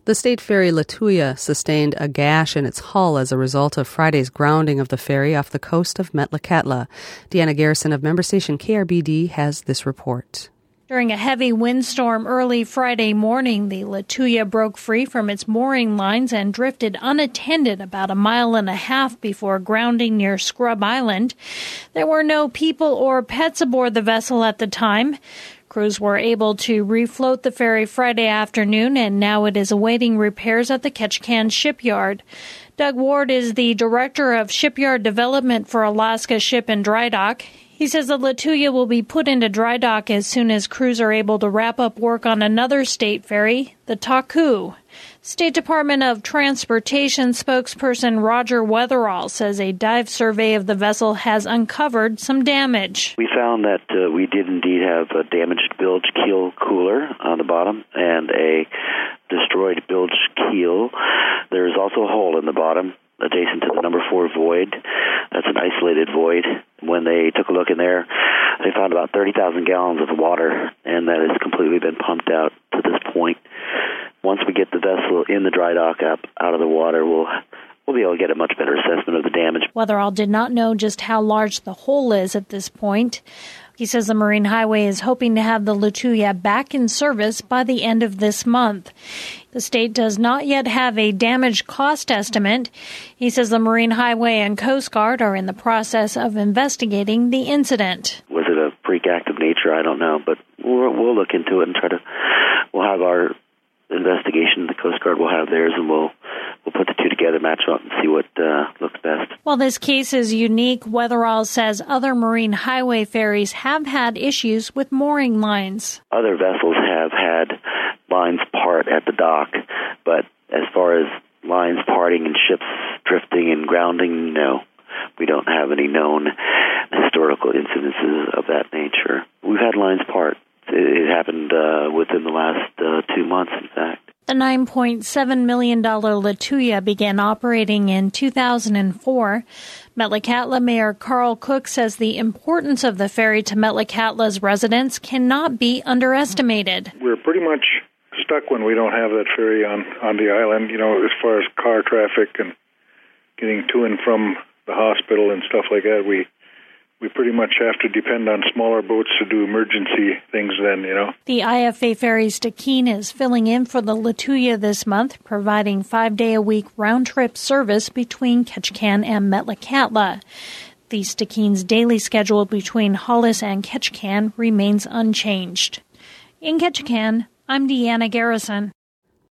The state ferry Lituya sustained a gash in its hull as a result of Friday's grounding of the ferry off the coast of Metlakatla. Deanna Garrison of member station KRBD has this report. During a heavy windstorm early Friday morning, the Lituya broke free from its mooring lines and drifted unattended about 1.5 miles before grounding near Scrub Island. There were no people or pets aboard the vessel at the time. Crews were able to refloat the ferry Friday afternoon, and now it is awaiting repairs at the Ketchikan shipyard. Doug Ward is the director of shipyard development for Alaska Ship and Dry Dock. He says the Lituya will be put into dry dock as soon as crews are able to wrap up work on another state ferry, the Taku. State Department of Transportation spokesperson Roger Weatherall says a dive survey of the vessel has uncovered some damage. We found that we did indeed have a damaged bilge keel cooler on the bottom and a destroyed bilge keel. There is also a hole in the bottom adjacent to the number 4 void. That's an isolated void. When they took a look in there, they found about 30,000 gallons of water, and that has completely been pumped out to this point. Once we get the vessel in the dry dock up out of the water, we'll be able to get a much better assessment of the damage. Weatherall did not know just how large the hole is at this point. He says the Marine Highway is hoping to have the Lituya back in service by the end of this month. The state does not yet have a damage cost estimate. He says the Marine Highway and Coast Guard are in the process of investigating the incident. Was it a freak act of nature? I don't know, but we'll look into it and we'll have our investigation. The Coast Guard will have theirs, and we'll put the two together, match up, and see what looks best. While this case is unique, Weatherall says other Marine Highway ferries have had issues with mooring lines. Other vessels have had lines part at the dock, but as far as lines parting and ships drifting and grounding, no. We don't have any known historical incidences of that nature. We've had lines part. It happened within the last 2 months, in fact. The $9.7 million Lituya began operating in 2004. Metlakatla Mayor Carl Cook says the importance of the ferry to Metlakatla's residents cannot be underestimated. We're pretty much stuck when we don't have that ferry on the island, as far as car traffic and getting to and from the hospital and stuff like that. We pretty much have to depend on smaller boats to do emergency things then, The IFA ferry Stikine is filling in for the Lituya this month, providing 5-day-a-week round-trip service between Ketchikan and Metlakatla. The Stikine's daily schedule between Hollis and Ketchikan remains unchanged. In Ketchikan, I'm Deanna Garrison.